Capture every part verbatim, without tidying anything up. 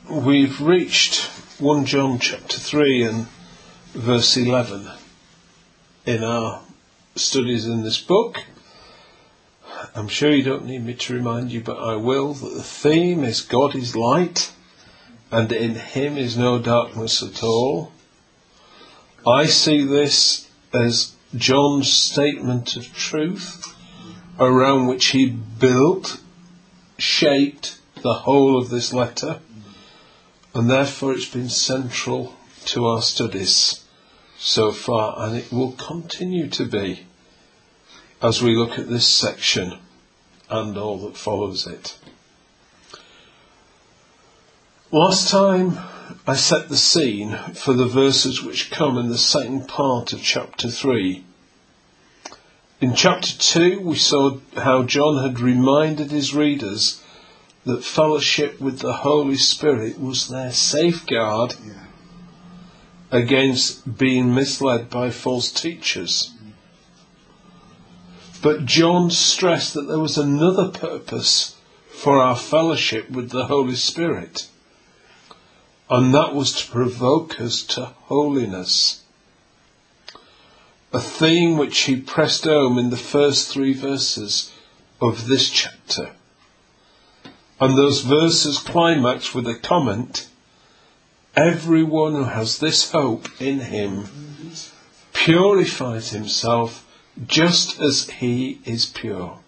We've reached First John chapter three and verse eleven in our studies in this book. I'm sure you don't need me to remind you, but I will, that the theme is God is light and in him is no darkness at all. I see this as John's statement of truth around which he built, shaped the whole of this letter, and therefore it's been central to our studies so far, and it will continue to be as we look at this section and all that follows it. Last time I set the scene for the verses which come in the second part of chapter three. In chapter two we saw how John had reminded his readers that fellowship with the Holy Spirit was their safeguard yeah. against being misled by false teachers. But John stressed that there was another purpose for our fellowship with the Holy Spirit, and that was to provoke us to holiness. A theme which he pressed home in the first three verses of this chapter. And those verses climax with a comment: everyone who has this hope in him purifies himself just as he is pure.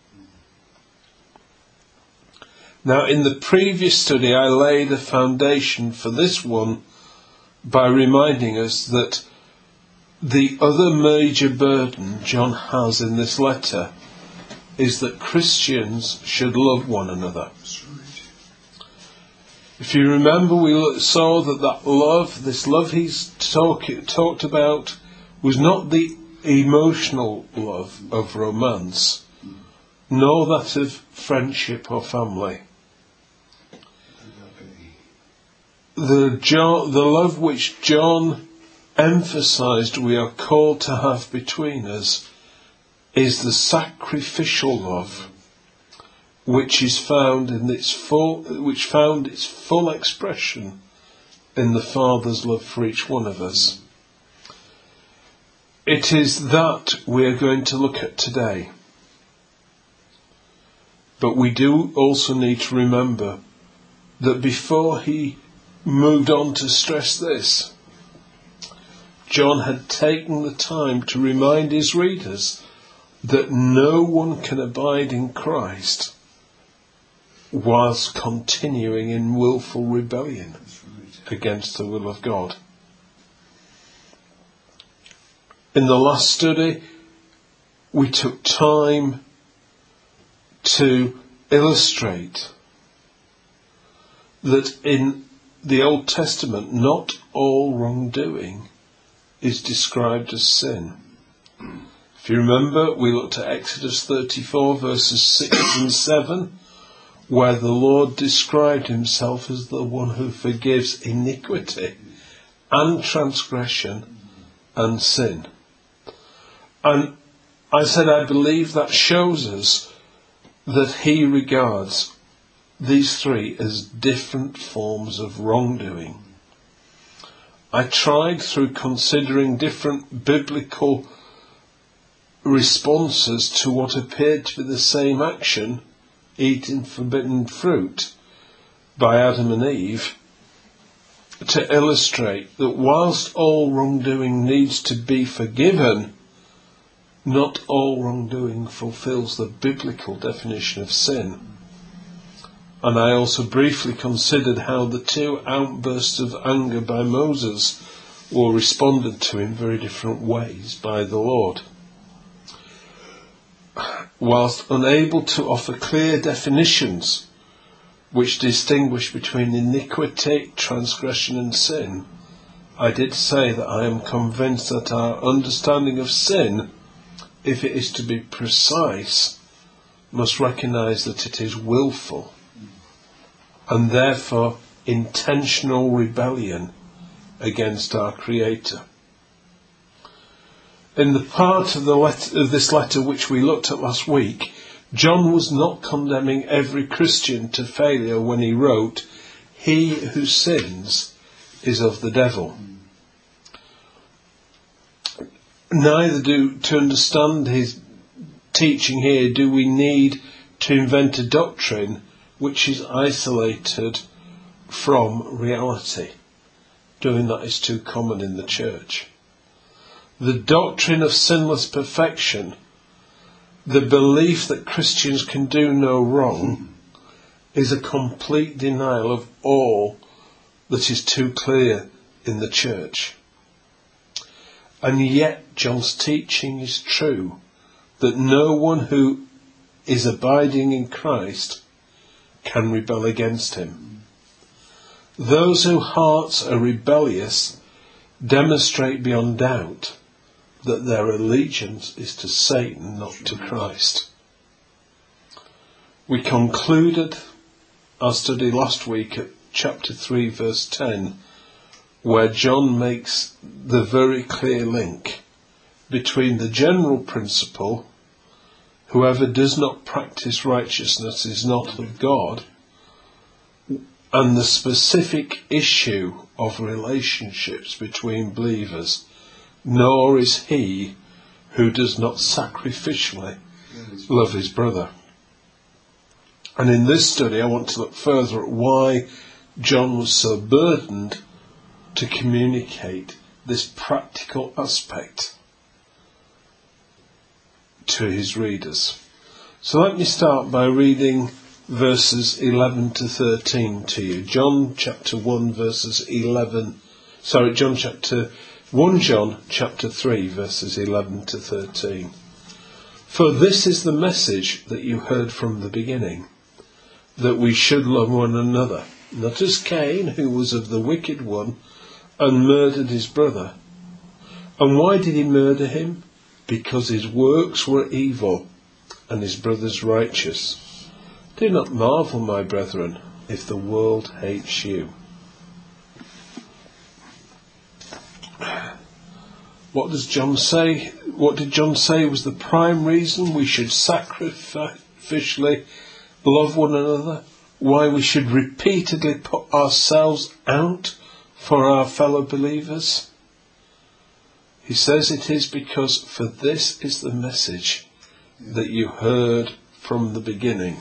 Now, in the previous study, I laid a foundation for this one by reminding us that the other major burden John has in this letter is that Christians should love one another. If you remember, we saw that that love, this love he's talk, talked about, was not the emotional love of romance, nor that of friendship or family. The, John, the love which John emphasised we are called to have between us is the sacrificial love, which is found in its full, which found its full expression in the Father's love for each one of us. It is that we are going to look at today. But we do also need to remember that before he moved on to stress this, John had taken the time to remind his readers that no one can abide in Christ whilst continuing in willful rebellion against the will of God. In the last study, we took time to illustrate that in the Old Testament, not all wrongdoing is described as sin. If you remember, we looked at Exodus thirty-four, verses six and seven, where the Lord described himself as the one who forgives iniquity and transgression and sin. And I said I believe that shows us that he regards these three as different forms of wrongdoing. I tried, through considering different biblical responses to what appeared to be the same action, eating forbidden fruit by Adam and Eve, to illustrate that whilst all wrongdoing needs to be forgiven, not all wrongdoing fulfills the biblical definition of sin. And I also briefly considered how the two outbursts of anger by Moses were responded to in very different ways by the Lord. Whilst unable to offer clear definitions which distinguish between iniquity, transgression and sin, I did say that I am convinced that our understanding of sin, if it is to be precise, must recognise that it is willful and therefore intentional rebellion against our Creator. In the part of, the let- of this letter which we looked at last week, John was not condemning every Christian to failure when he wrote, he who sins is of the devil. Neither do, to understand his teaching here, do we need to invent a doctrine which is isolated from reality. Doing that is too common in the church. The doctrine of sinless perfection, the belief that Christians can do no wrong, is a complete denial of all that is too clear in the church. And yet John's teaching is true, that no one who is abiding in Christ can rebel against him. Those whose hearts are rebellious demonstrate beyond doubt that their allegiance is to Satan, not to Christ. We concluded our study last week at chapter three, verse ten, where John makes the very clear link between the general principle, whoever does not practice righteousness is not of God, and the specific issue of relationships between believers, nor is he who does not sacrificially love his brother. And in this study I want to look further at why John was so burdened to communicate this practical aspect to his readers. So let me start by reading verses eleven to thirteen to you. John chapter one verses eleven, sorry, John chapter First John chapter three verses eleven to thirteen. For this is the message that you heard from the beginning, that we should love one another, not as Cain, who was of the wicked one, and murdered his brother. And why did he murder him? Because his works were evil, and his brother's righteous. Do not marvel, my brethren, if the world hates you. What does John say? What did John say was the prime reason we should sacrificially love one another? Why we should repeatedly put ourselves out for our fellow believers? He says it is because for this is the message that you heard from the beginning.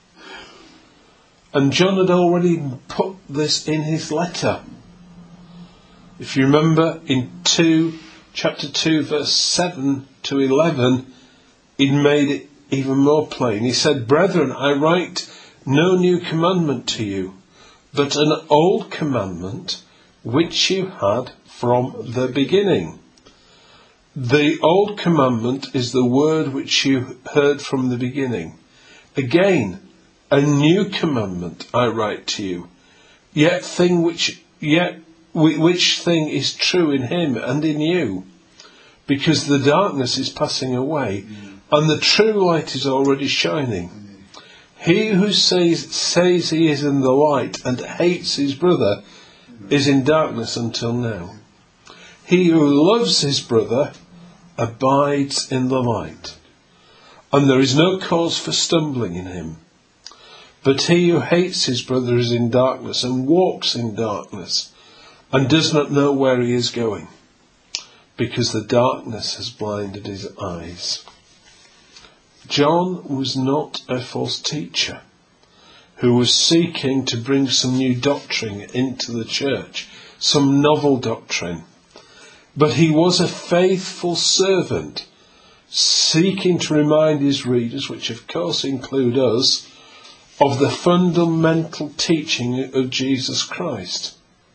And John had already put this in his letter. If you remember in two, chapter two, verse seven to eleven, he made it even more plain. He said, Brethren, I write no new commandment to you, but an old commandment which you had from the beginning. The old commandment is the word which you heard from the beginning. Again, a new commandment I write to you, yet thing which yet which thing is true in him and in you, because the darkness is passing away, and the true light is already shining. He who says says he is in the light and hates his brother is in darkness until now. He who loves his brother abides in the light, and there is no cause for stumbling in him. But he who hates his brother is in darkness and walks in darkness, and does not know where he is going, because the darkness has blinded his eyes. John was not a false teacher who was seeking to bring some new doctrine into the church, some novel doctrine. But he was a faithful servant, seeking to remind his readers, which of course include us, of the fundamental teaching of Jesus Christ.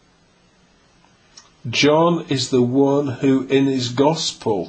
John is the one who in his gospel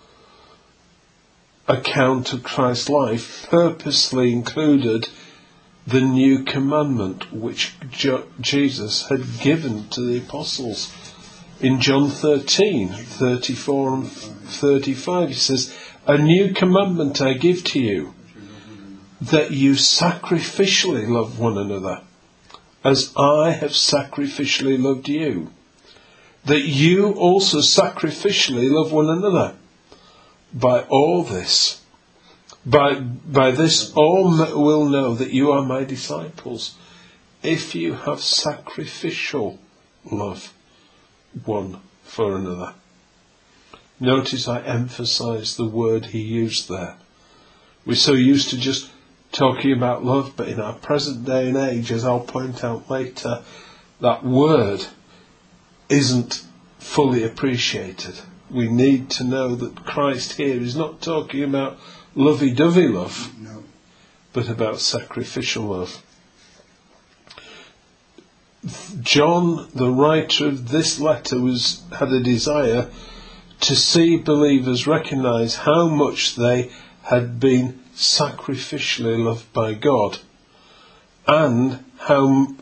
account of Christ's life purposely included the new commandment which Jo- Jesus had given to the apostles. In John thirteen, thirty-four and thirty-five, he says, A new commandment I give to you, that you sacrificially love one another, as I have sacrificially loved you. That you also sacrificially love one another. By all this, by, by this all will know that you are my disciples, if you have sacrificial love one for another. Notice I emphasise the word he used there. We're so used to just talking about love, but in our present day and age, as I'll point out later, that word isn't fully appreciated. We need to know that Christ here is not talking about lovey-dovey love, no, but about sacrificial love. John, the writer of this letter, was had a desire to see believers recognise how much they had been sacrificially loved by God, and how,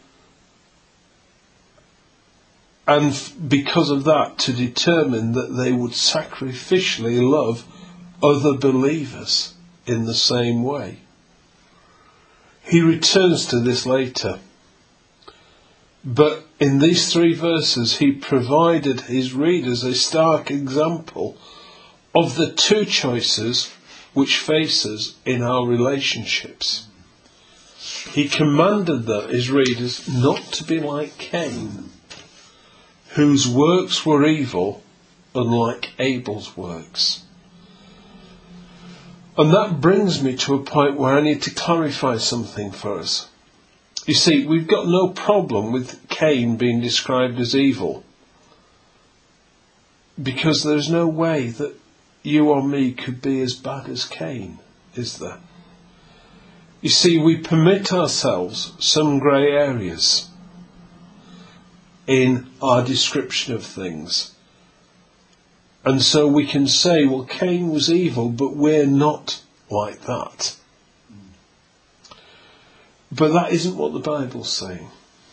and because of that, to determine that they would sacrificially love other believers in the same way. He returns to this later. But in these three verses, he provided his readers a stark example of the two choices which face us in our relationships. He commanded the, his readers not to be like Cain, whose works were evil, unlike Abel's works. And that brings me to a point where I need to clarify something for us. You see, we've got no problem with Cain being described as evil, because there's no way that you or me could be as bad as Cain, is there? You see, we permit ourselves some grey areas in our description of things. And so we can say, well, Cain was evil, but we're not like that. But that isn't what the Bible's saying.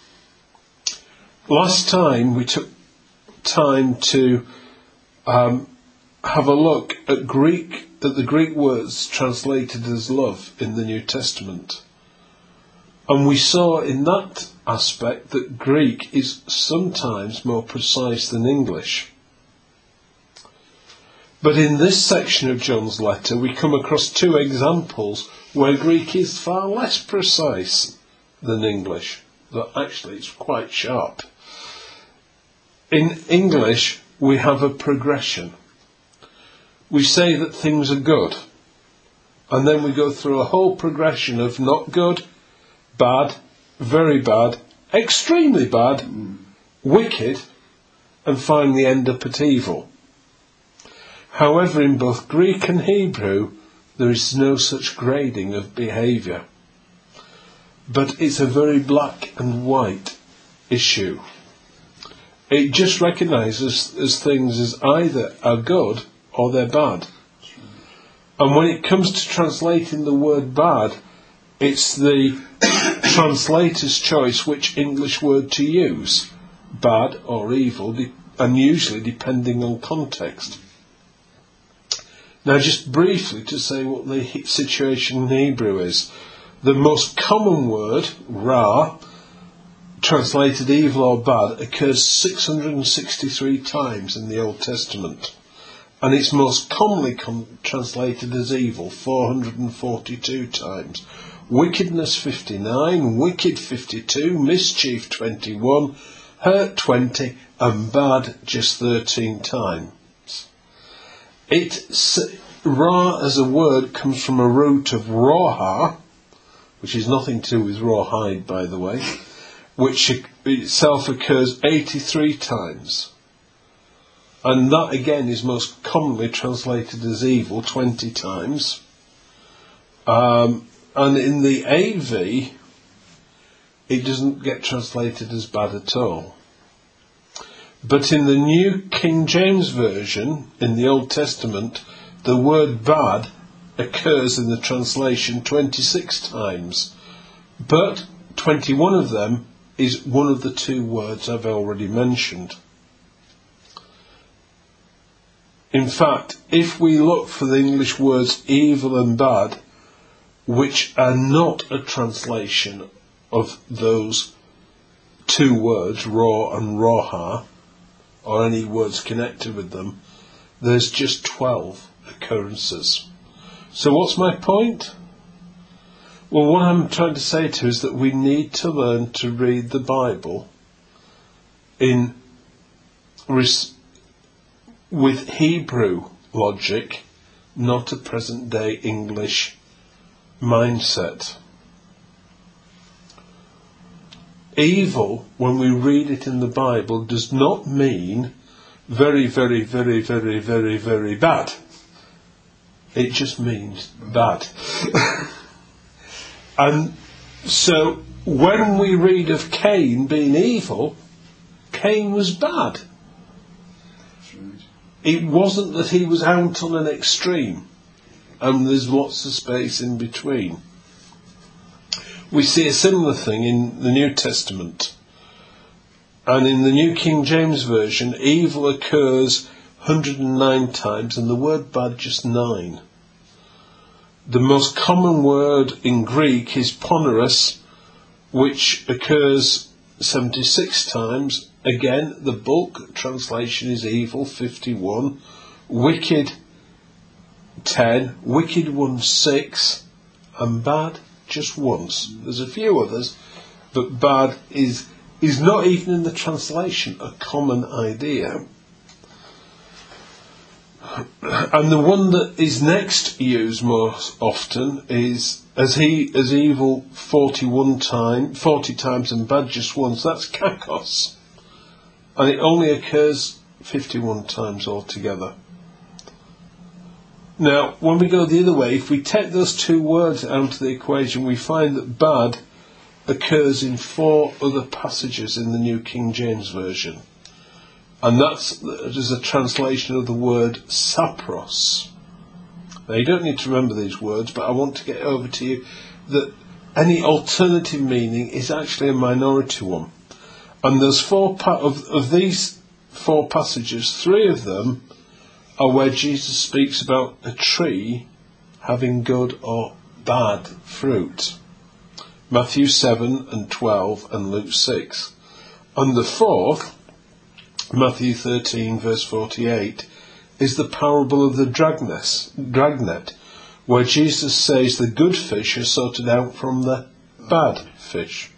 Last time we took time to um, have a look at Greek, at the Greek words translated as love in the New Testament. And we saw in that aspect that Greek is sometimes more precise than English. But in this section of John's letter, we come across two examples where Greek is far less precise than English, though actually it's quite sharp. In English, we have a progression. We say that things are good, and then we go through a whole progression of not good, bad, very bad, extremely bad, wicked, and finally end up at evil. However, in both Greek and Hebrew, there is no such grading of behaviour. But it's a very black and white issue. It just recognises as things as either are good or they're bad. And when it comes to translating the word bad, it's the translator's choice which English word to use, bad or evil, and usually depending on context. Now, just briefly to say what the situation in Hebrew is. The most common word, ra, translated evil or bad, occurs six hundred sixty-three times in the Old Testament. And it's most commonly con- translated as evil, four hundred forty-two times. Wickedness, fifty-nine, wicked, fifty-two, mischief, twenty-one, hurt, twenty, and bad, just thirteen times. It, ra as a word comes from a root of roha, which is nothing to do with rawhide, by the way, which itself occurs eighty-three times. And that again is most commonly translated as evil, twenty times. Um, and in the A V, it doesn't get translated as bad at all. But in the New King James Version, in the Old Testament, the word bad occurs in the translation twenty-six times. But twenty-one of them is one of the two words I've already mentioned. In fact, if we look for the English words evil and bad, which are not a translation of those two words, raw and roha, or any words connected with them, there's just twelve occurrences. So what's my point? Well, what I'm trying to say to you is that we need to learn to read the Bible in res- with Hebrew logic, not a present-day English mindset. Evil, when we read it in the Bible, does not mean very, very, very, very, very, very bad. It just means bad. And so when we read of Cain being evil, Cain was bad. It wasn't that he was out on an extreme, and there's lots of space in between. We see a similar thing in the New Testament. And in the New King James Version, evil occurs one hundred nine times and the word bad just nine. The most common word in Greek is poneros, which occurs seventy-six times. Again, the bulk translation is evil, fifty-one. Wicked, ten. Wicked one, six. And bad, just once. There's a few others, but bad is is not even in the translation a common idea. And the one that is next used most often is as he as evil forty-one times, forty times, and bad just once. That's kakos, and it only occurs fifty-one times altogether. Now, when we go the other way, if we take those two words out of the equation, we find that bad occurs in four other passages in the New King James Version. And that's as a translation of the word sapros. Now, you don't need to remember these words, but I want to get over to you that any alternative meaning is actually a minority one. And there's four pa- of, of these four passages, three of them are where Jesus speaks about a tree having good or bad fruit. Matthew seven and twelve and Luke six. And the fourth, Matthew thirteen verse forty-eight, is the parable of the dragnet, where Jesus says the good fish are sorted out from the bad fish.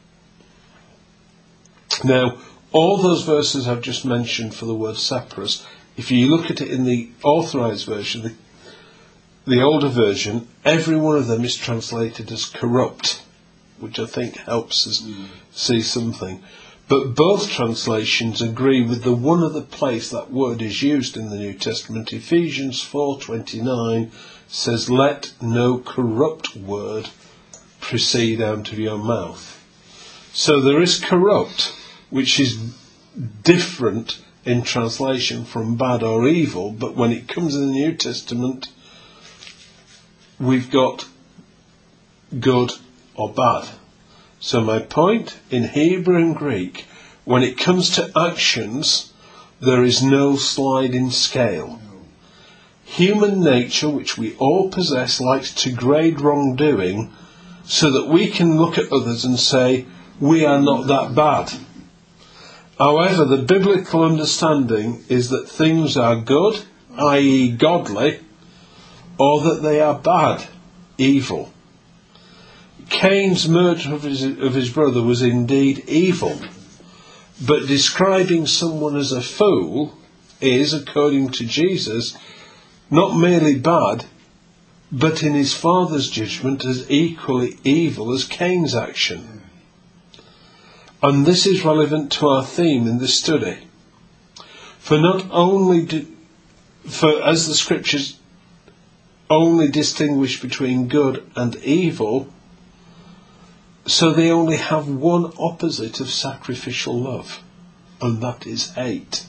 Now, all those verses I've just mentioned for the word sapros, if you look at it in the authorized version, the, the older version, every one of them is translated as corrupt, which I think helps us mm. see something. But both translations agree with the one other place that word is used in the New Testament. Ephesians four twenty-nine says, "Let no corrupt word proceed out of your mouth." So there is corrupt, which is different in translation from bad or evil, but when it comes in the New Testament, we've got good or bad. So my point, in Hebrew and Greek, when it comes to actions, there is no sliding scale. Human nature, which we all possess, likes to grade wrongdoing so that we can look at others and say, we are not that bad. However, the biblical understanding is that things are good, that is godly, or that they are bad, evil. Cain's murder of his, of his brother was indeed evil, but describing someone as a fool is, according to Jesus, not merely bad, but in his Father's judgment as equally evil as Cain's action. And this is relevant to our theme in this study. For not only do, for as the scriptures only distinguish between good and evil, so they only have one opposite of sacrificial love, and that is hate.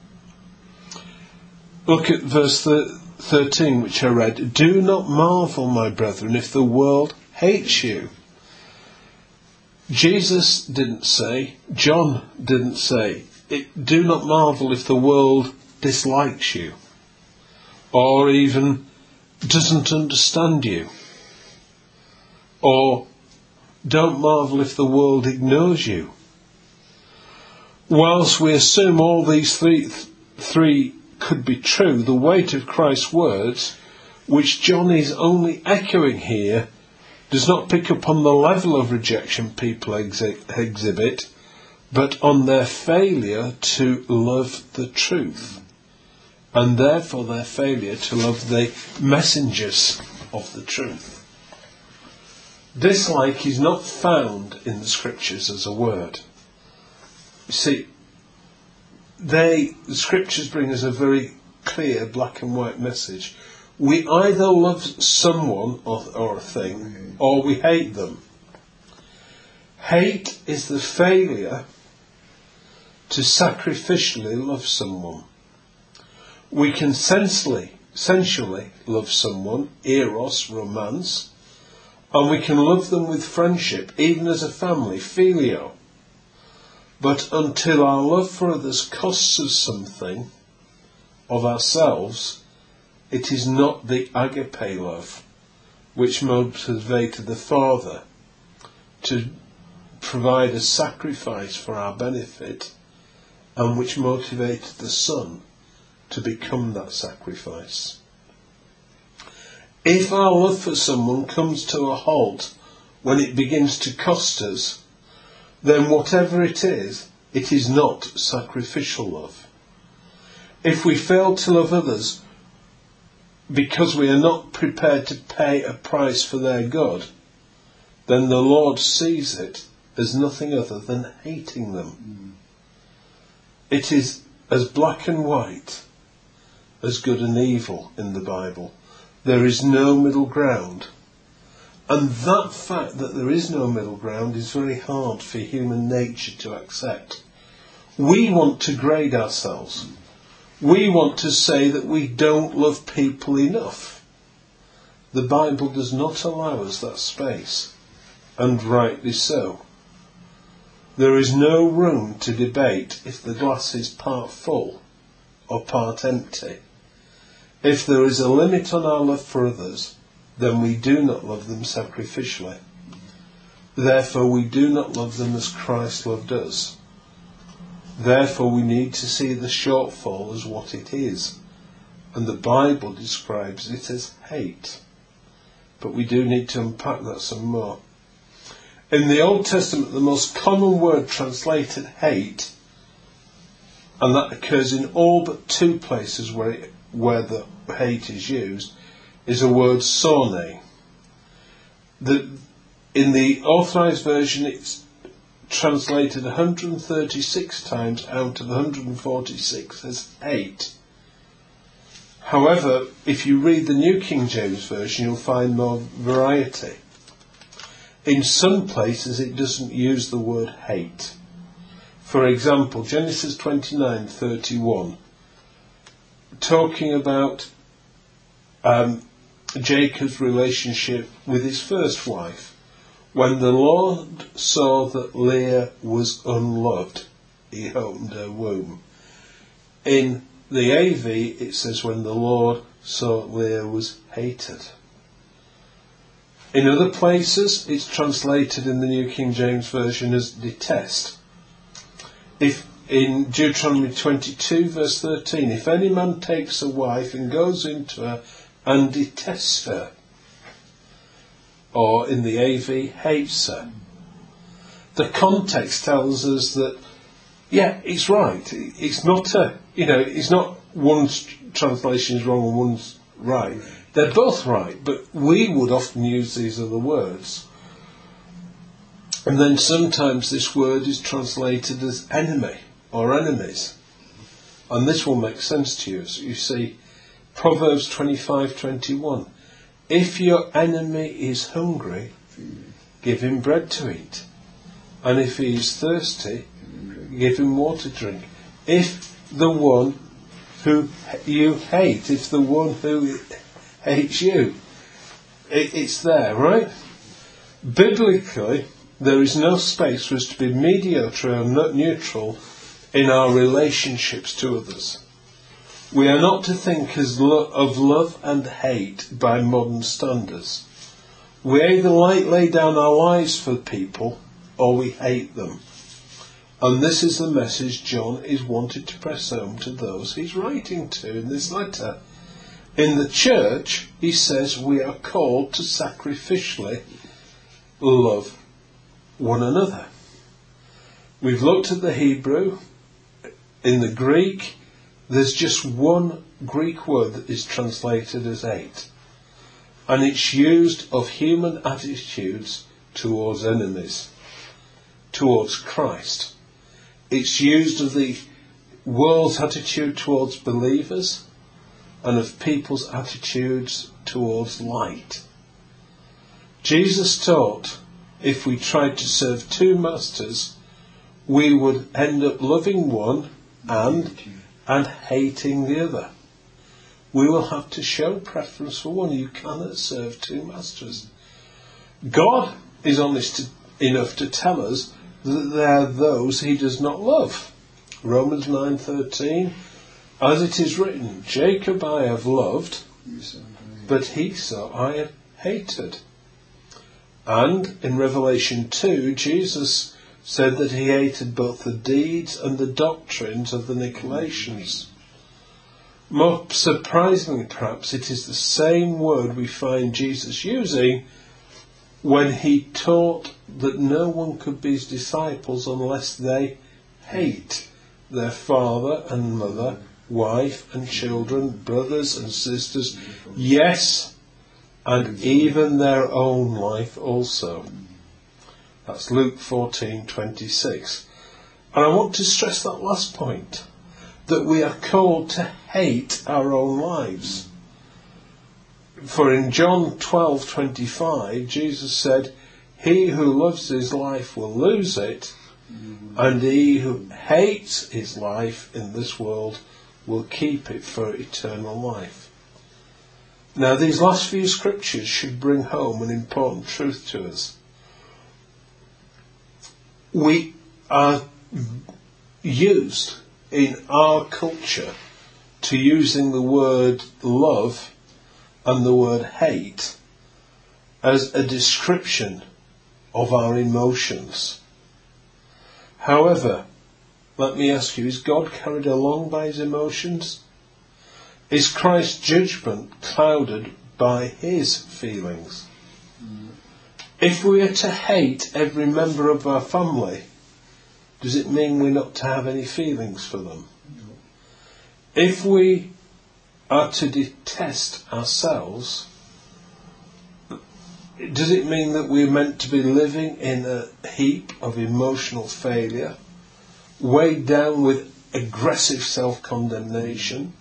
Look at verse thirteen, which I read. "Do not marvel, my brethren, if the world hates you." Jesus didn't say, John didn't say, it, do not marvel if the world dislikes you, or even doesn't understand you, or don't marvel if the world ignores you. Whilst we assume all these three, th- three could be true, the weight of Christ's words, which John is only echoing here, does not pick up on the level of rejection people exi- exhibit, but on their failure to love the truth, and therefore their failure to love the messengers of the truth. Dislike is not found in the scriptures as a word. You see, they, the scriptures bring us a very clear black and white message. We either love someone or, or a thing, or we hate them. Hate is the failure to sacrificially love someone. We can sensually, sensually love someone, eros, romance, and we can love them with friendship, even as a family, filio. But until our love for others costs us something of ourselves, it is not the agape love which motivated the Father to provide a sacrifice for our benefit, and which motivated the Son to become that sacrifice. If our love for someone comes to a halt when it begins to cost us, then whatever it is, it is not sacrificial love. If we fail to love others because we are not prepared to pay a price for their good, then the Lord sees it as nothing other than hating them. Mm. It is as black and white as good and evil in the Bible. There is no middle ground. And that fact that there is no middle ground is very hard for human nature to accept. We want to grade ourselves. We want to say that we don't love people enough. The Bible does not allow us that space, and rightly so. There is no room to debate if the glass is part full or part empty. If there is a limit on our love for others, then we do not love them sacrificially. Therefore, we do not love them as Christ loved us. Therefore, we need to see the shortfall as what it is. And the Bible describes it as hate. But we do need to unpack that some more. In the Old Testament, the most common word translated hate, and that occurs in all but two places where it, where the hate is used, is a word sorne. The, in the Authorized Version, it's translated one hundred thirty-six times out of one hundred forty-six as hate. However, if you read the New King James Version, you'll find more variety. In some places, it doesn't use the word hate. For example, Genesis twenty-nine thirty-one, talking about um, Jacob's relationship with his first wife. When the Lord saw that Leah was unloved, he opened her womb. In the A V, it says when the Lord saw Leah was hated. In other places, it's translated in the New King James Version as detest. If in Deuteronomy twenty-two verse thirteen, if any man takes a wife and goes into her and detests her, or in the A V, hates her, the context tells us that, yeah, it's right. It's not a, you know, it's not one's translation is wrong and one's right. They're both right, but we would often use these other words. And then sometimes this word is translated as enemy or enemies. And this will make sense to you. So you see, Proverbs twenty-five twenty-one. If your enemy is hungry, give him bread to eat. And if he is thirsty, give him water to drink. If the one who you hate, if the one who hates you, it, it's there, right? Biblically, there is no space for us to be mediocre and not neutral in our relationships to others. We are not to think as lo- of love and hate by modern standards. We either lay down our lives for people or we hate them. And this is the message John is wanting to press home to those he's writing to in this letter. In the church, he says we are called to sacrificially love one another. We've looked at the Hebrew. In the Greek, there's just one Greek word that is translated as hate. And it's used of human attitudes towards enemies, towards Christ. It's used of the world's attitude towards believers and of people's attitudes towards light. Jesus taught if we tried to serve two masters, we would end up loving one and and hating the other. We will have to show preference for one. You cannot serve two masters. God is honest to, enough to tell us that there are those he does not love. Romans nine thirteen, as it is written, Jacob I have loved, but Esau I have hated. And in Revelation two, Jesus said that he hated both the deeds and the doctrines of the Nicolaitans. More surprisingly, perhaps, it is the same word we find Jesus using when he taught that no one could be his disciples unless they hate their father and mother, wife and children, brothers and sisters, yes, and even their own life also. That's Luke fourteen twenty-six. And I want to stress that last point, that we are called to hate our own lives. For in John twelve twenty-five, Jesus said, he who loves his life will lose it, and he who hates his life in this world will keep it for eternal life. Now, these last few scriptures should bring home an important truth to us. We are used in our culture to using the word love and the word hate as a description of our emotions. However, let me ask you, is God carried along by his emotions? Is Christ's judgment clouded by his feelings? Mm. If we are to hate every member of our family, does it mean we're not to have any feelings for them? No. If we are to detest ourselves, does it mean that we're meant to be living in a heap of emotional failure, weighed down with aggressive self-condemnation?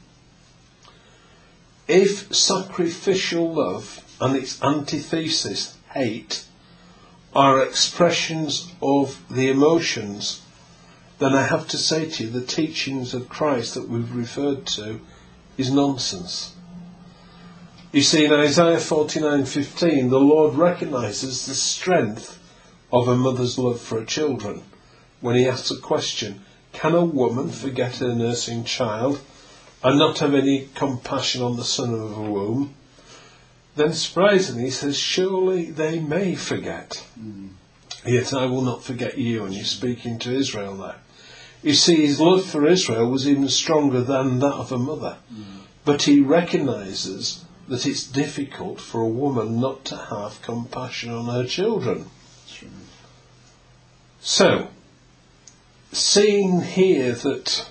If sacrificial love and its antithesis, hate, are expressions of the emotions, then I have to say to you the teachings of Christ that we've referred to is nonsense. You see, in Isaiah forty-nine fifteen, the Lord recognises the strength of a mother's love for her children when he asks a question, can a woman forget her nursing child and not have any compassion on the son of her womb? Then surprisingly he says, surely they may forget. Mm. Yet I will not forget you. And he's speaking to Israel there. You see, his love for Israel was even stronger than that of a mother. Mm. But he recognises that it's difficult for a woman not to have compassion on her children. That's right. So, seeing here that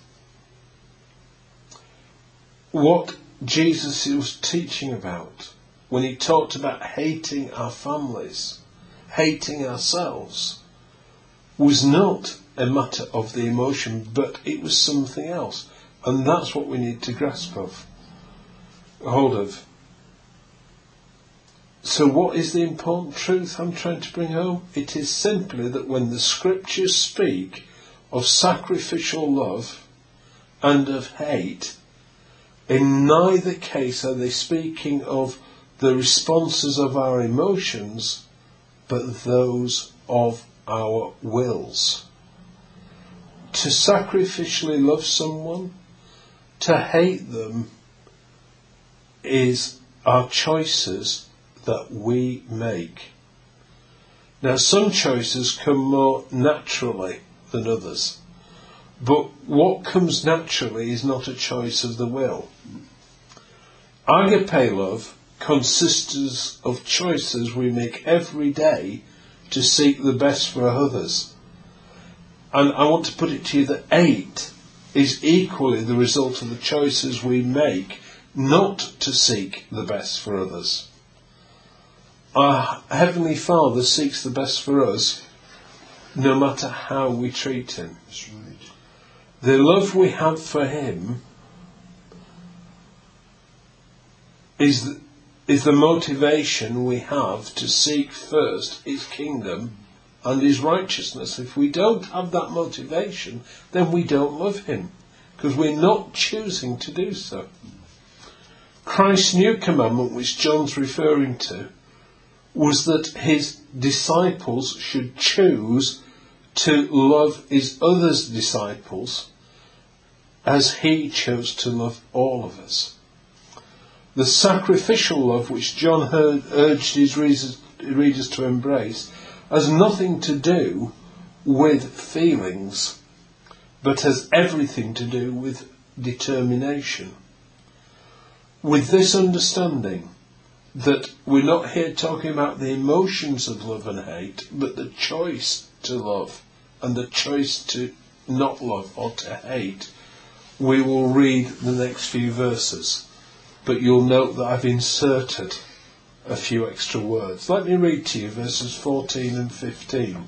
what Jesus was teaching about when he talked about hating our families, hating ourselves, was not a matter of the emotion, but it was something else. And that's what we need to grasp of, hold of. So what is the important truth I'm trying to bring home? It is simply that when the scriptures speak of sacrificial love and of hate, in neither case are they speaking of the responses of our emotions, but those of our wills. To sacrificially love someone, to hate them, is our choices that we make. Now, some choices come more naturally than others. But what comes naturally is not a choice of the will. Agape love consists of choices we make every day to seek the best for others. And I want to put it to you that eight is equally the result of the choices we make not to seek the best for others. Our Heavenly Father seeks the best for us no matter how we treat him. That's right. The love we have for him is the, is the motivation we have to seek first his kingdom and his righteousness. If we don't have that motivation, then we don't love him, because we're not choosing to do so. Christ's new commandment, which John's referring to, was that his disciples should choose to love his other disciples as he chose to love all of us. The sacrificial love which John heard, urged his readers, readers to embrace has nothing to do with feelings, but has everything to do with determination. With this understanding that we're not here talking about the emotions of love and hate, but the choice to love and the choice to not love or to hate, we will read the next few verses. But you'll note that I've inserted a few extra words. Let me read to you verses fourteen and fifteen.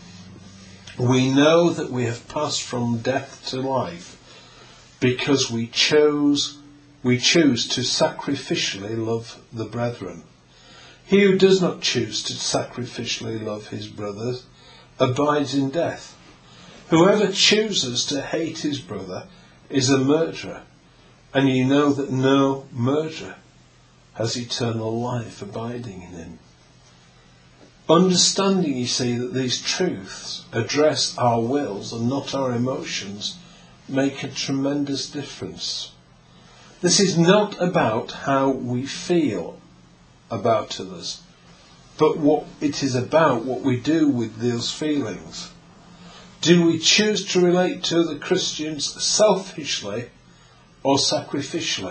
We know that we have passed from death to life because we chose we choose to sacrificially love the brethren. He who does not choose to sacrificially love his brothers abides in death. Whoever chooses to hate his brother is a murderer, and ye know that no murderer has eternal life abiding in him. Understanding, you see, that these truths address our wills and not our emotions make a tremendous difference. This is not about how we feel about others, but what it is about what we do with those feelings. Do we choose to relate to other Christians selfishly or sacrificially?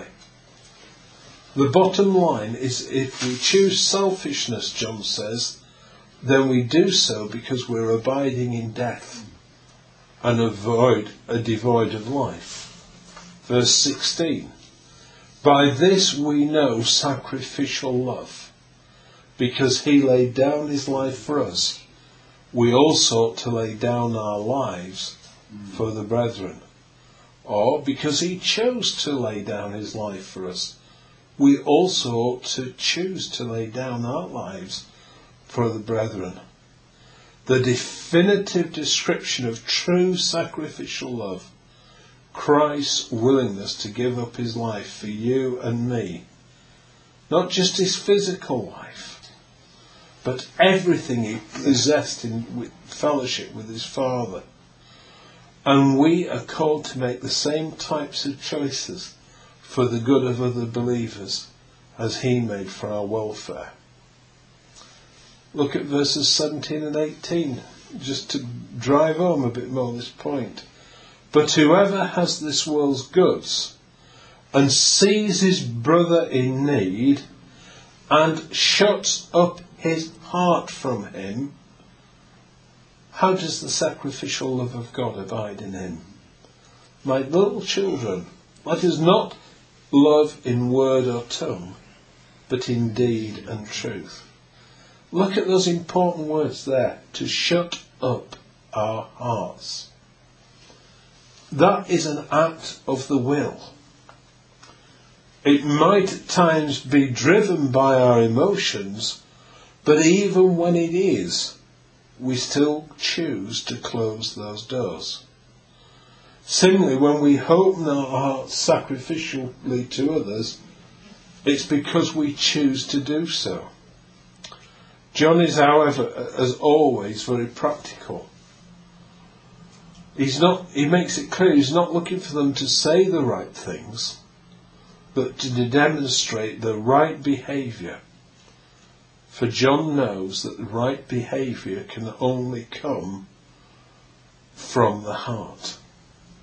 The bottom line is, if we choose selfishness, John says, then we do so because we're abiding in death and avoid a devoid of life. Verse sixteen. By this we know sacrificial love, because he laid down his life for us. We also ought to lay down our lives for the brethren. Or because he chose to lay down his life for us, we also ought to choose to lay down our lives for the brethren. The definitive description of true sacrificial love, Christ's willingness to give up his life for you and me, not just his physical life, but everything he possessed in fellowship with his Father. And we are called to make the same types of choices for the good of other believers as he made for our welfare. Look at verses seventeen and eighteen, just to drive home a bit more this point. But whoever has this world's goods and sees his brother in need and shuts up his heart from him, how does the sacrificial love of God abide in him? My little children, let us not love in word or tongue, but in deed and truth. Look at those important words there, to shut up our hearts. That is an act of the will. It might at times be driven by our emotions, but even when it is, we still choose to close those doors. Similarly, when we open our hearts sacrificially to others, it's because we choose to do so. John is, however, as always, very practical. He's not, he makes it clear he's not looking for them to say the right things, but to demonstrate the right behaviour. For John knows that the right behaviour can only come from the heart.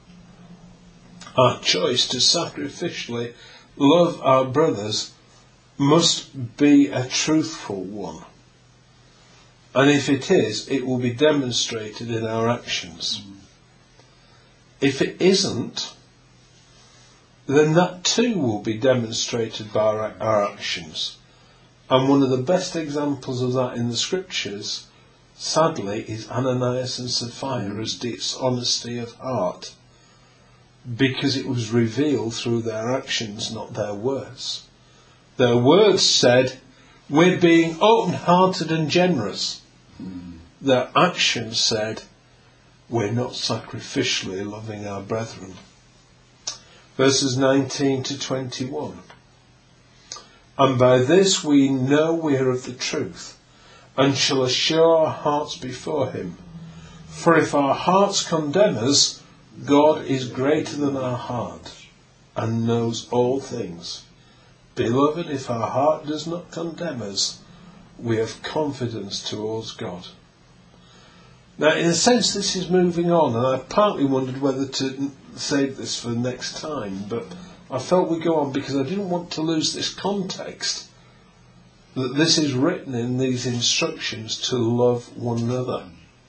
Our choice to sacrificially love our brothers must be a truthful one. And if it is, it will be demonstrated in our actions. If it isn't, then that too will be demonstrated by our, our actions. And one of the best examples of that in the scriptures, sadly, is Ananias and Sapphira's dishonesty of heart, because it was revealed through their actions, not their words. Their words said, we're being open-hearted and generous. Mm. Their actions said, we're not sacrificially loving our brethren. Verses nineteen to twenty-one. And by this we know we are of the truth, and shall assure our hearts before him. For if our hearts condemn us, God is greater than our heart, and knows all things. Beloved, if our heart does not condemn us, we have confidence towards God. Now, in a sense, this is moving on, and I partly wondered whether to save this for next time, but I felt we'd go on because I didn't want to lose this context, that this is written in these instructions to love one another.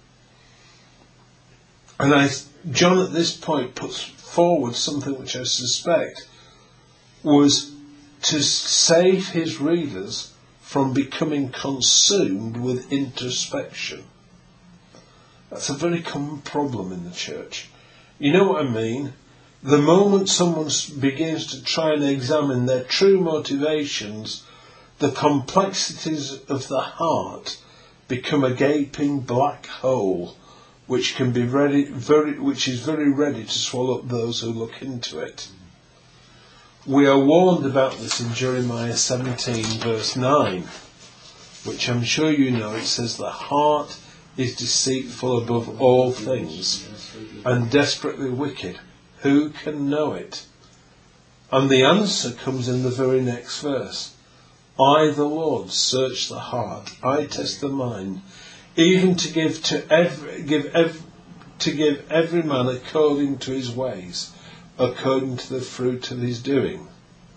And I, John at this point puts forward something which I suspect was to save his readers from becoming consumed with introspection. That's a very common problem in the church. You know what I mean? The moment someone begins to try and examine their true motivations, the complexities of the heart become a gaping black hole, which can be ready, very, which is very ready to swallow up those who look into it. We are warned about this in Jeremiah seventeen, verse nine, which I'm sure you know. It says, the heart is deceitful above all things and desperately wicked. Who can know it? And the answer comes in the very next verse. I, the Lord, search the heart. I test the mind, even to give to every, give ev, to give every man according to his ways, according to the fruit of his doing.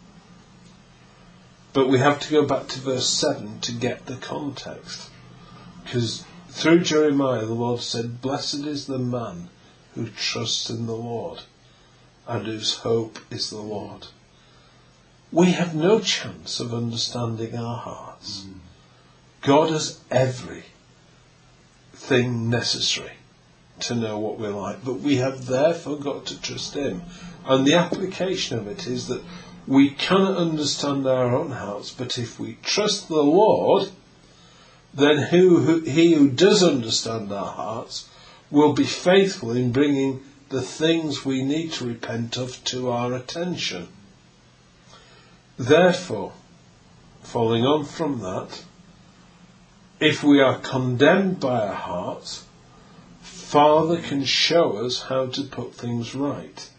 But we have to go back to verse seven to get the context. Because through Jeremiah the Lord said, blessed is the man who trusts in the Lord and whose hope is the Lord. We have no chance of understanding our hearts. Mm. God has everything necessary to know what we're like, but we have therefore got to trust him. And the application of it is that we cannot understand our own hearts, but if we trust the Lord, then who, who, he who does understand our hearts will be faithful in bringing the things we need to repent of to our attention. Therefore, following on from that, if we are condemned by our hearts, Father can show us how to put things right.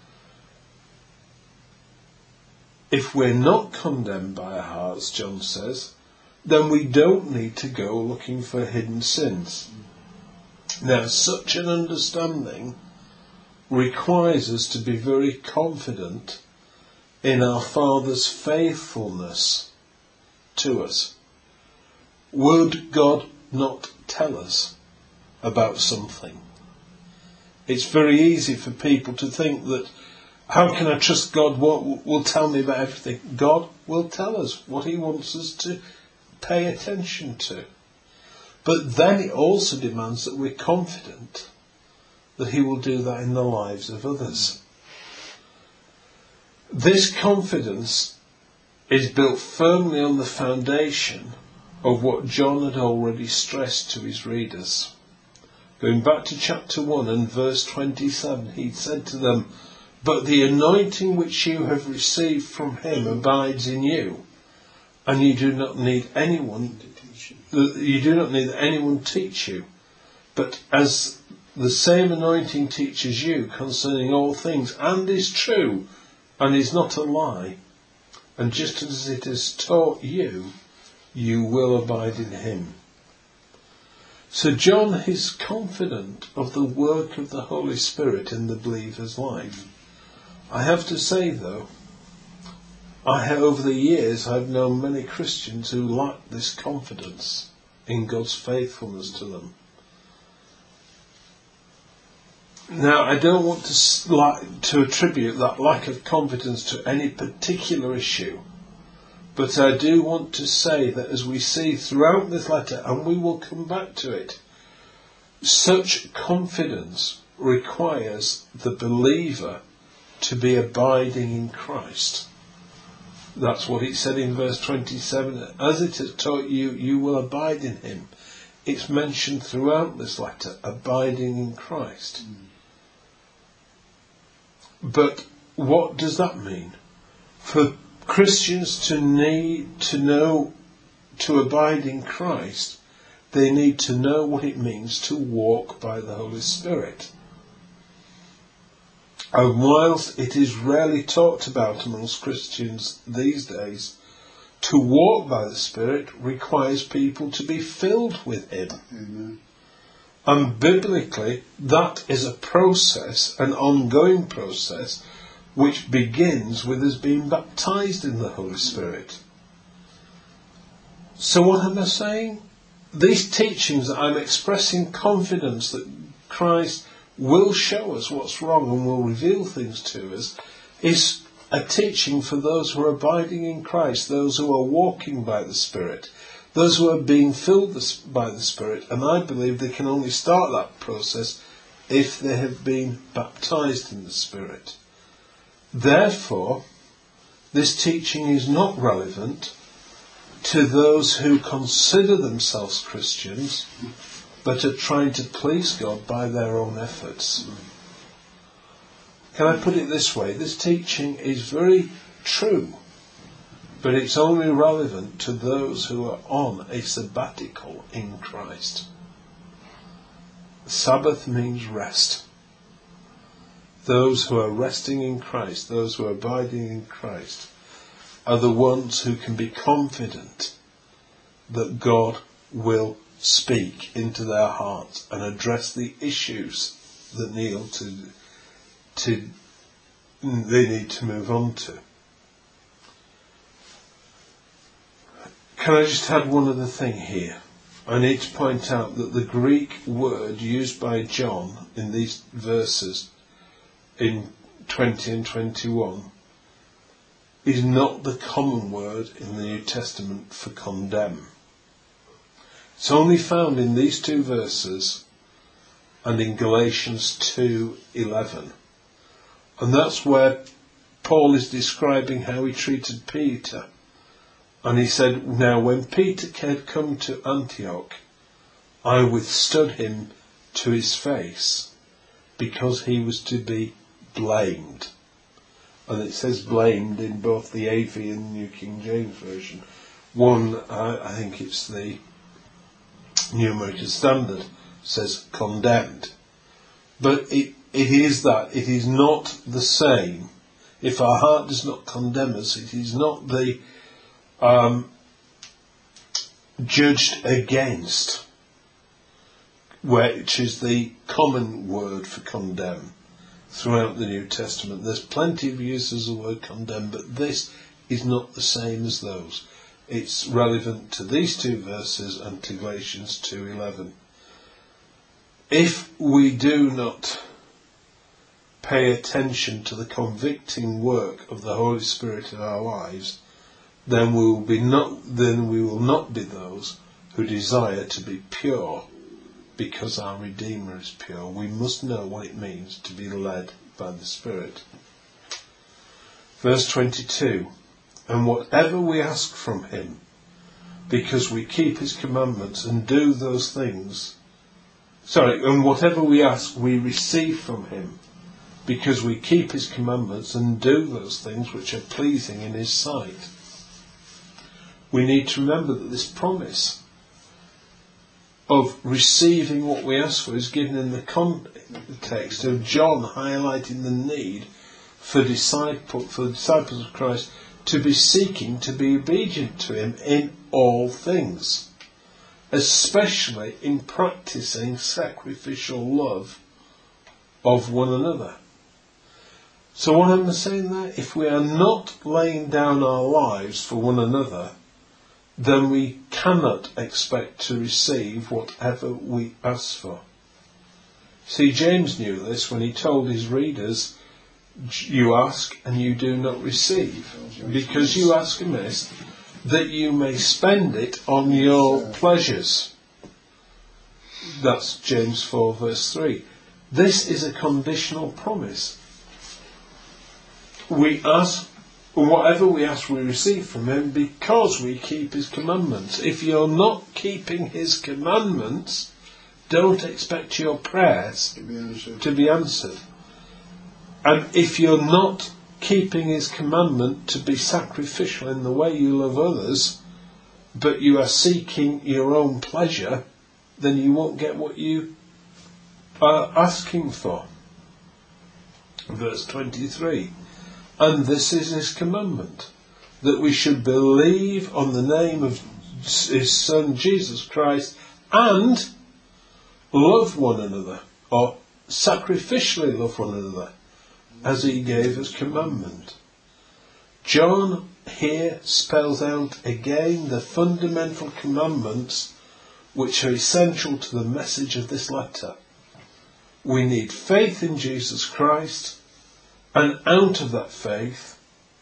If we're not condemned by our hearts, John says, then we don't need to go looking for hidden sins. Now, such an understanding requires us to be very confident in our Father's faithfulness to us. Would God not tell us about something? It's very easy for people to think that, how can I trust God? What will tell me about everything? God will tell us what he wants us to pay attention to. But then it also demands that we're confident that he will do that in the lives of others. This confidence is built firmly on the foundation of what John had already stressed to his readers. Going back to chapter one and verse twenty-seven, he said to them, but the anointing which you have received from him abides in you, and you do not need anyone you do not need anyone teach you, but as the same anointing teaches you concerning all things, and is true, and is not a lie, and just as it has taught you, you will abide in him. So John is confident of the work of the Holy Spirit in the believer's life. I have to say, though, I have, over the years, I've known many Christians who lack this confidence in God's faithfulness to them. Now, I don't want to, like, to attribute that lack of confidence to any particular issue, but I do want to say that as we see throughout this letter, and we will come back to it, such confidence requires the believer to be abiding in Christ. That's what it said in verse twenty-seven. As it has taught you, you will abide in him. It's mentioned throughout this letter, abiding in Christ. Mm. But what does that mean? For Christians to need to know, to abide in Christ, they need to know what it means to walk by the Holy Spirit. And whilst it is rarely talked about amongst Christians these days, to walk by the Spirit requires people to be filled with Him. Amen. And biblically, that is a process, an ongoing process, which begins with us being baptized in the Holy Spirit. So what am I saying? These teachings that I'm expressing confidence that Christ will show us what's wrong and will reveal things to us, is a teaching for those who are abiding in Christ, those who are walking by the Spirit, those who are being filled by the Spirit, and I believe they can only start that process if they have been baptized in the Spirit. Therefore, this teaching is not relevant to those who consider themselves Christians, but are trying to please God by their own efforts. Can I put it this way? This teaching is very true, but it's only relevant to those who are on a sabbatical in Christ. Sabbath means rest. Those who are resting in Christ, those who are abiding in Christ, are the ones who can be confident that God will speak into their hearts and address the issues that need to, to they need to move on to. Can I just add one other thing here? I need to point out that the Greek word used by John in these verses in twenty and twenty-one is not the common word in the New Testament for condemn. It's only found in these two verses and in Galatians two eleven. And that's where Paul is describing how he treated Peter. And he said, now when Peter had come to Antioch, I withstood him to his face, because he was to be blamed. And it says blamed in both the A V and New King James Version. One, uh, I think it's the New American Standard, says condemned. But it, it is that. It is not the same. If our heart does not condemn us, it is not the um, judged against, which is the common word for condemn throughout the New Testament. There's plenty of uses of the word condemn, but this is not the same as those. It's relevant to these two verses and to Galatians two eleven. If we do not pay attention to the convicting work of the Holy Spirit in our lives, then we will be not then we will not be those who desire to be pure, because our Redeemer is pure. We must know what it means to be led by the Spirit. Verse twenty-two, and whatever we ask from him, because we keep his commandments and do those things, sorry, and whatever we ask we receive from him, because we keep his commandments and do those things which are pleasing in his sight. We need to remember that this promise of receiving what we ask for is given in the context of John highlighting the need for disciple, for the disciples of Christ to be seeking to be obedient to him in all things, especially in practicing sacrificial love of one another. So what am I saying there? If we are not laying down our lives for one another, then we cannot expect to receive whatever we ask for. See, James knew this when he told his readers, you ask and you do not receive, because you ask amiss, that you may spend it on your pleasures. That's James four verse three. This is a conditional promise. We ask, whatever we ask we receive from him because we keep his commandments. If you're not keeping his commandments, don't expect your prayers to be answered. To be answered. And if you're not keeping his commandment to be sacrificial in the way you love others, but you are seeking your own pleasure, then you won't get what you are asking for. Verse twenty-three. And this is his commandment, that we should believe on the name of his Son Jesus Christ and love one another, or sacrificially love one another, as he gave us commandment. John here spells out again the fundamental commandments which are essential to the message of this letter. We need faith in Jesus Christ, and out of that faith,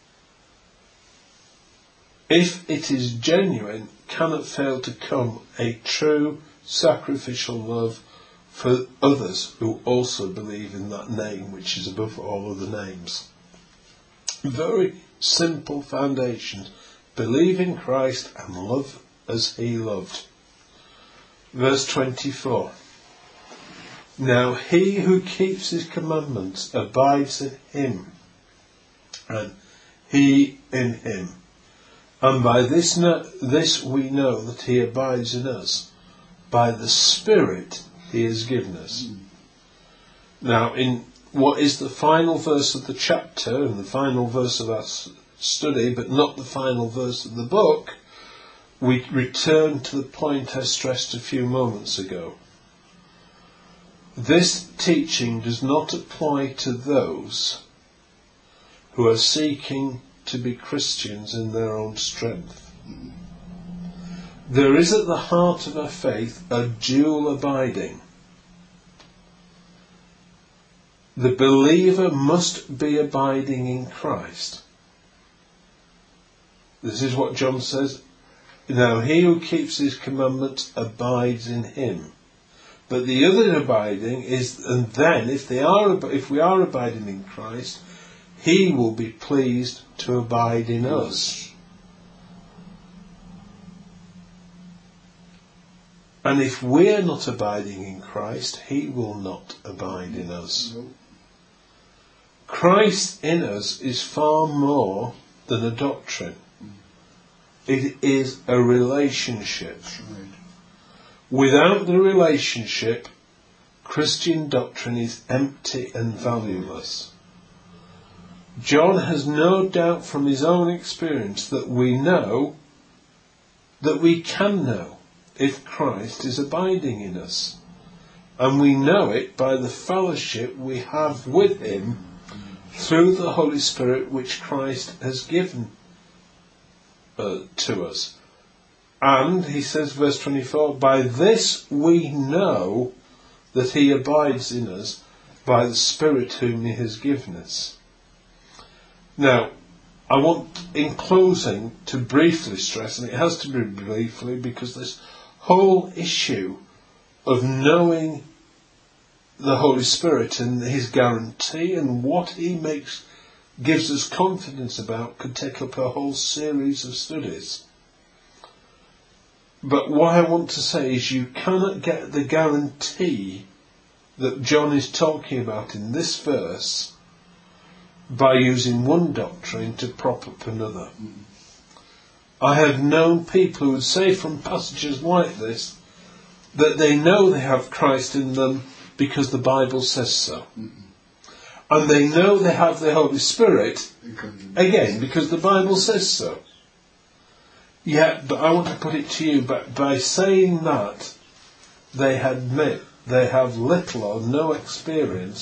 if it is genuine, cannot fail to come a true sacrificial love for others who also believe in that name which is above all other names. Very simple foundations. Believe in Christ and love as he loved. Verse twenty-four. Now he who keeps his commandments abides in him, and he in him. And by this, no, this we know that he abides in us, by the Spirit he has given us. Mm. Now, in what is the final verse of the chapter, and the final verse of our study, but not the final verse of the book, we return to the point I stressed a few moments ago. This teaching does not apply to those who are seeking to be Christians in their own strength. There is at the heart of our faith a dual abiding. The believer must be abiding in Christ. This is what John says. Now he who keeps his commandments abides in him. But the other abiding is, and then if they are, if we are abiding in Christ, he will be pleased to abide in us. And if we're not abiding in Christ, he will not abide in us. Christ in us is far more than a doctrine. It is a relationship. Without the relationship, Christian doctrine is empty and valueless. John has no doubt from his own experience that we know, that we can know, if Christ is abiding in us. And we know it by the fellowship we have with him through the Holy Spirit which Christ has given uh, to us. And, he says, verse twenty-four, by this we know that he abides in us by the Spirit whom he has given us. Now, I want, in closing, to briefly stress, and it has to be briefly, because this whole issue of knowing the Holy Spirit and his guarantee and what he makes, gives us confidence about, could take up a whole series of studies. But what I want to say is you cannot get the guarantee that John is talking about in this verse by using one doctrine to prop up another. Mm. I have known people who would say from passages like this that they know they have Christ in them because the Bible says so. Mm-mm. And they know they have the Holy Spirit, again, because the Bible says so. Yeah, but I want to put it to you, but by saying that, they admit they have little or no experience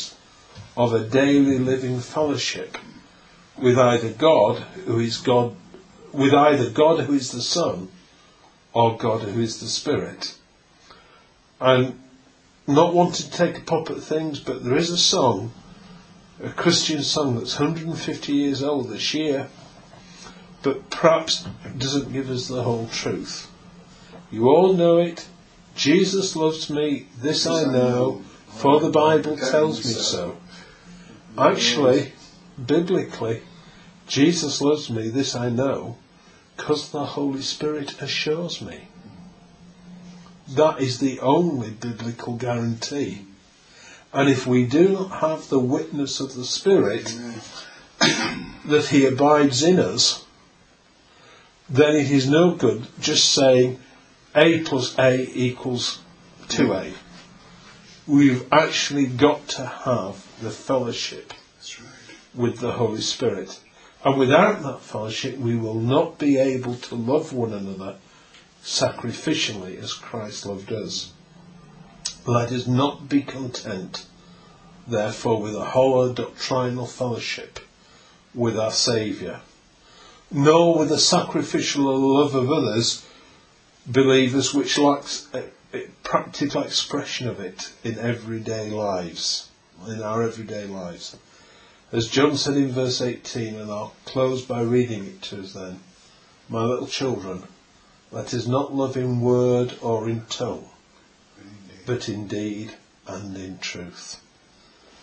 of a daily living fellowship with either God, who is God, with either God who is the Son, or God who is the Spirit. And not wanting to take a pop at things, but there is a song, a Christian song that's one hundred fifty years old this year, but perhaps doesn't give us the whole truth. You all know it. Jesus loves me, this I know, for the Bible tells me so. Actually, biblically, Jesus loves me, this I know, because the Holy Spirit assures me. That is the only biblical guarantee. And if we do not have the witness of the Spirit, that he abides in us, then it is no good just saying A plus A equals two A. We've actually got to have the fellowship with the Holy Spirit. And without that fellowship, we will not be able to love one another sacrificially as Christ loved us. Let us not be content, therefore, with a hollow doctrinal fellowship with our Saviour, nor with a sacrificial love of others, believers, which lacks a, a practical expression of it in everyday lives, in our everyday lives. As John said in verse eighteen, and I'll close by reading it to us then, my little children, let us not love in word or in tongue, but in deed and in truth.